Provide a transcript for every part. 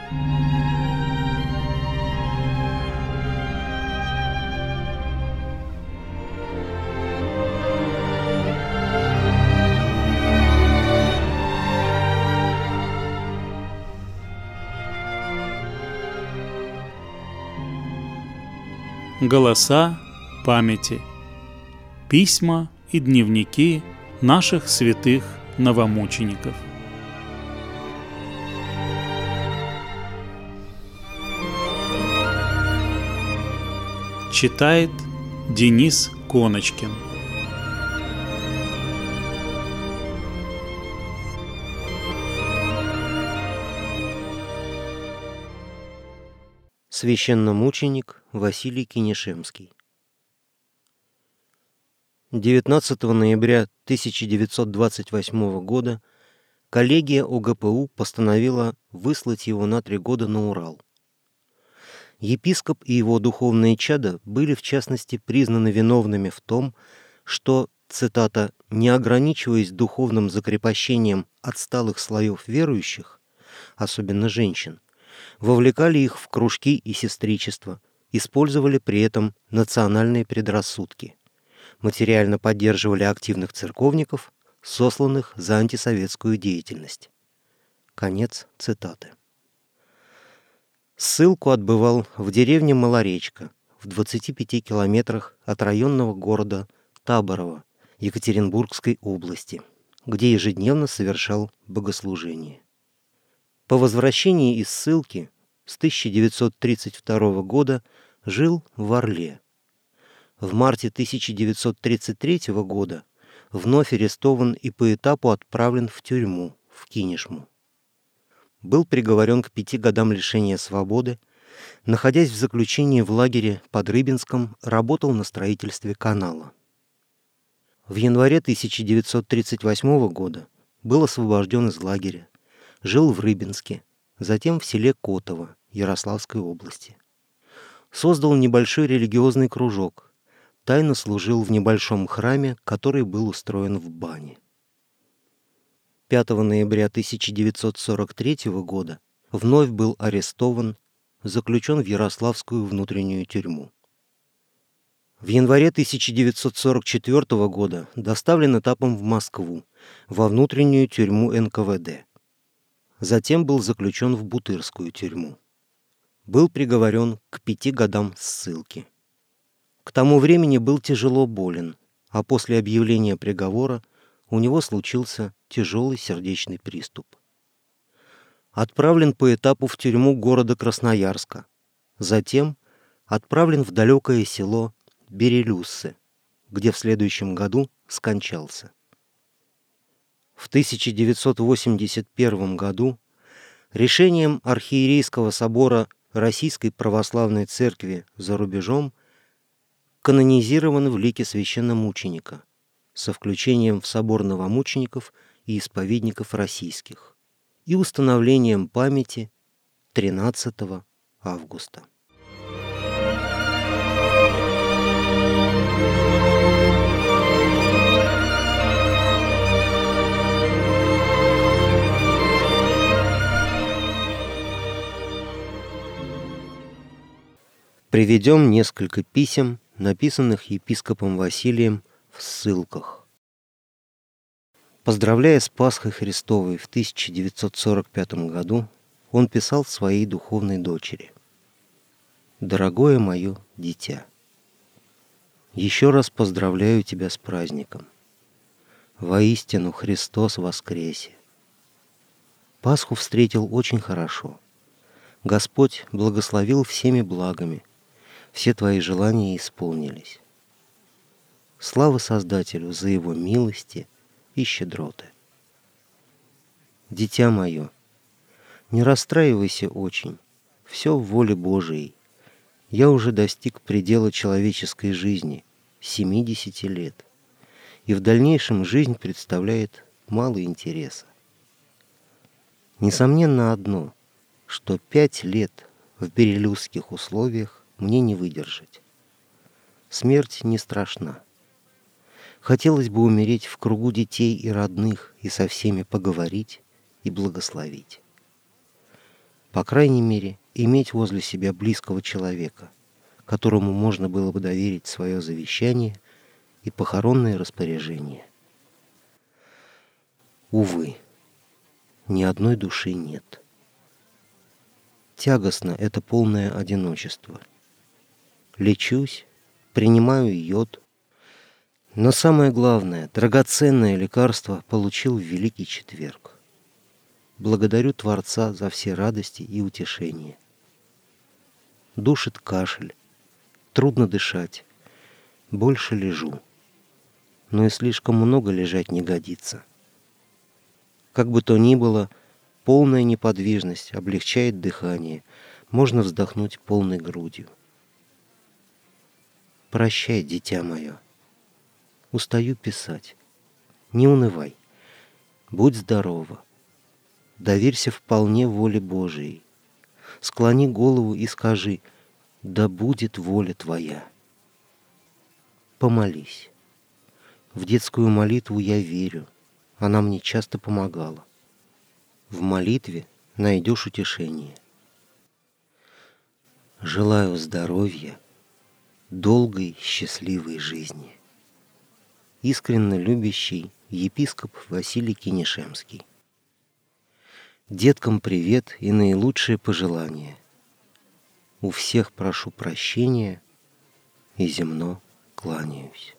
Голоса памяти. Письма и дневники наших святых новомучеников. Читает Денис Коночкин. Священномученик Василий Кинешемский. 19 ноября 1928 года коллегия ОГПУ постановила выслать его на 3 года на Урал. Епископ и его духовные чада были, в частности, признаны виновными в том, что, цитата, «не ограничиваясь духовным закрепощением отсталых слоев верующих, особенно женщин, вовлекали их в кружки и сестричество, использовали при этом национальные предрассудки, материально поддерживали активных церковников, сосланных за антисоветскую деятельность». Конец цитаты. Ссылку отбывал в деревне Малоречка, в 25 километрах от районного города Таборово Екатеринбургской области, где ежедневно совершал богослужение. По возвращении из ссылки с 1932 года жил в Орле. В марте 1933 года вновь арестован и по этапу отправлен в тюрьму в Кинешму. Был приговорен к 5 годам лишения свободы, находясь в заключении в лагере под Рыбинском, работал на строительстве канала. В январе 1938 года был освобожден из лагеря, жил в Рыбинске, затем в селе Котово Ярославской области. Создал небольшой религиозный кружок, тайно служил в небольшом храме, который был устроен в бане. 5 ноября 1943 года вновь был арестован, заключен в Ярославскую внутреннюю тюрьму. В январе 1944 года доставлен этапом в Москву, во внутреннюю тюрьму НКВД. Затем был заключен в Бутырскую тюрьму. Был приговорен к 5 годам ссылки. К тому времени был тяжело болен, а после объявления приговора у него случился тяжелый сердечный приступ. Отправлен по этапу в тюрьму города Красноярска. Затем отправлен в далекое село Берелюссы, где в следующем году скончался. В 1981 году решением Архиерейского собора Российской Православной Церкви за рубежом канонизирован в лике священномученика со включением в собор новомучеников и исповедников российских и установлением памяти 13 августа. Приведем несколько писем, написанных епископом Василием в ссылках. Поздравляя с Пасхой Христовой в 1945 году, он писал своей духовной дочери: «Дорогое мое дитя, еще раз поздравляю тебя с праздником. Воистину Христос воскресе! Пасху встретил очень хорошо. Господь благословил всеми благами, все твои желания исполнились. Слава Создателю за Его милости и щедроты. Дитя мое, не расстраивайся очень, все в воле Божией. Я уже достиг предела человеческой жизни, 70 лет, и в дальнейшем жизнь представляет мало интереса. Несомненно одно, что 5 лет в берелюзских условиях мне не выдержать. Смерть не страшна. Хотелось бы умереть в кругу детей и родных и со всеми поговорить и благословить. по крайней мере, иметь возле себя близкого человека, которому можно было бы доверить свое завещание и похоронные распоряжения. Увы, ни одной души нет. Тягостно это полное одиночество. Лечусь, принимаю йод, но самое главное, драгоценное лекарство получил в Великий Четверг. Благодарю Творца за все радости и утешения. Душит кашель, трудно дышать, больше лежу, но и слишком много лежать не годится. Как бы то ни было, полная неподвижность облегчает дыхание, можно вздохнуть полной грудью. Прощай, дитя мое. Устаю писать. Не унывай. Будь здорова. Доверься вполне воле Божией. Склони голову и скажи: да будет воля твоя. Помолись. В детскую молитву я верю. Она мне часто помогала. В молитве найдешь утешение. Желаю здоровья, долгой счастливой жизни. Искренне любящий епископ Василий Кинешемский. Деткам привет и наилучшие пожелания. У всех прошу прощения и земно кланяюсь.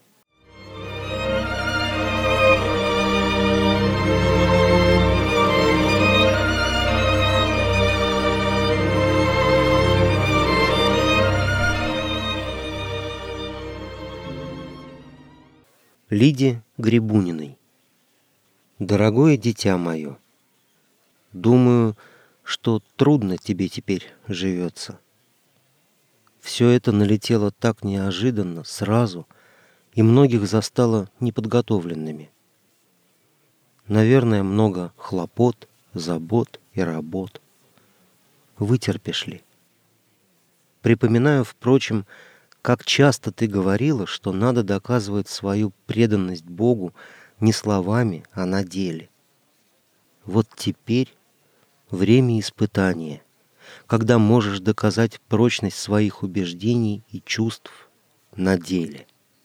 Лиде Грибуниной. Дорогое дитя мое, думаю, что трудно тебе теперь живется. Все это налетело так неожиданно, сразу, и многих застало неподготовленными. Наверное, много хлопот, забот и работ. Вытерпишь ли? Припоминаю, впрочем, как часто ты говорила, что надо доказывать свою преданность Богу не словами, а на деле. Вот теперь время испытания, когда можешь доказать прочность своих убеждений и чувств на деле.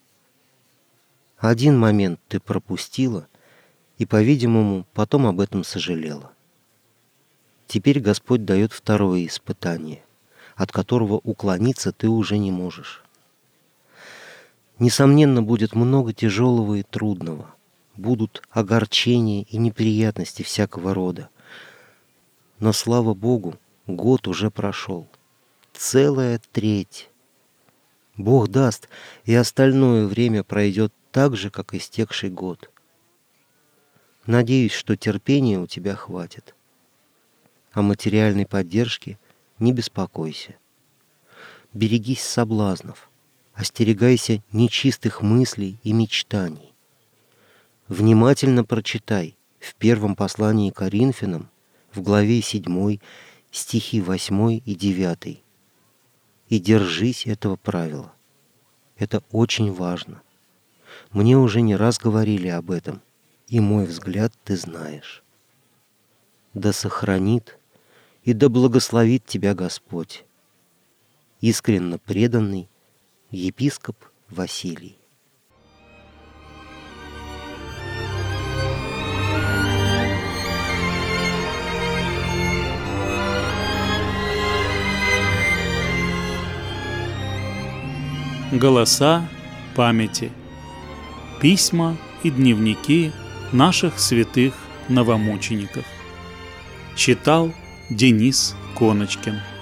Один момент ты пропустила и, по-видимому, потом об этом сожалела. Теперь Господь дает второе испытание, от которого уклониться ты уже не можешь. Несомненно, будет много тяжелого и трудного. Будут огорчения и неприятности всякого рода. Но, слава Богу, год уже прошел. Целая треть. Бог даст, и остальное время пройдет так же, как истекший год. Надеюсь, что терпения у тебя хватит. О материальной поддержке не беспокойся. Берегись соблазнов. Остерегайся нечистых мыслей и мечтаний. Внимательно прочитай в первом послании к Коринфянам, в главе 7, стихи 8 и 9. И держись этого правила. Это очень важно. Мне уже не раз говорили об этом, и мой взгляд ты знаешь. Да сохранит и да благословит тебя Господь. Искренно преданный епископ Василий. Голоса памяти. Письма и дневники наших святых новомучеников. Читал Денис Коночкин.